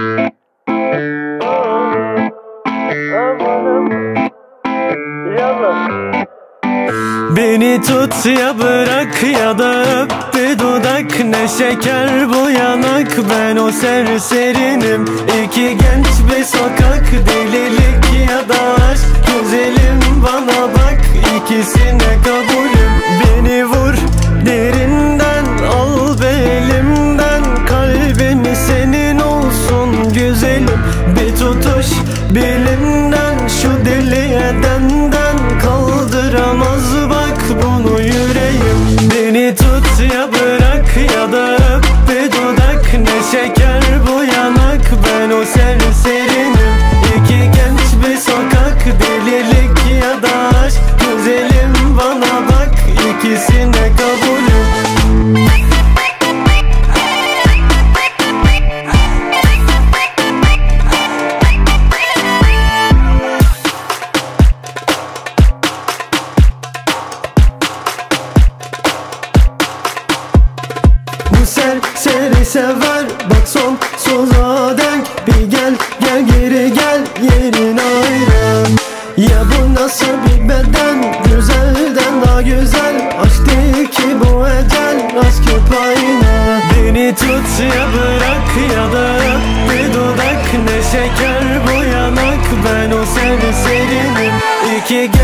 Beni tut ya bırak ya da öp bir dudak. Ne şeker bu yanak, ben o serserinim. İki genç bir sokak, delilik ya da aşk. Güzelim bana bak, ikisine kabulüm. Beni vur derinden, al belimden. Kalbim senin olsun güzelim. Bir tutuş bilimden, şu deli edenden. Kaldıramaz bak bunu yüreğim. Beni tut ya bırak ya da öp bir dudak. Ne şeker bu yanak, ben o serserinim. İki genç bir sokak, delilik ya da aşk. Güzelim bana bak, ikisine kabulüm. Bu serseri sever, bak sonsuza denk. Bir gel gel geri gel, yerin ayrı. Ya bu nasıl bir beden, güzelden daha güzel. Aşk değil ki bu ecel, aşk hep aynı. Beni tut ya bırak ya da öp bir dudak. Ne şeker bu yanak, ben o serserinim. İki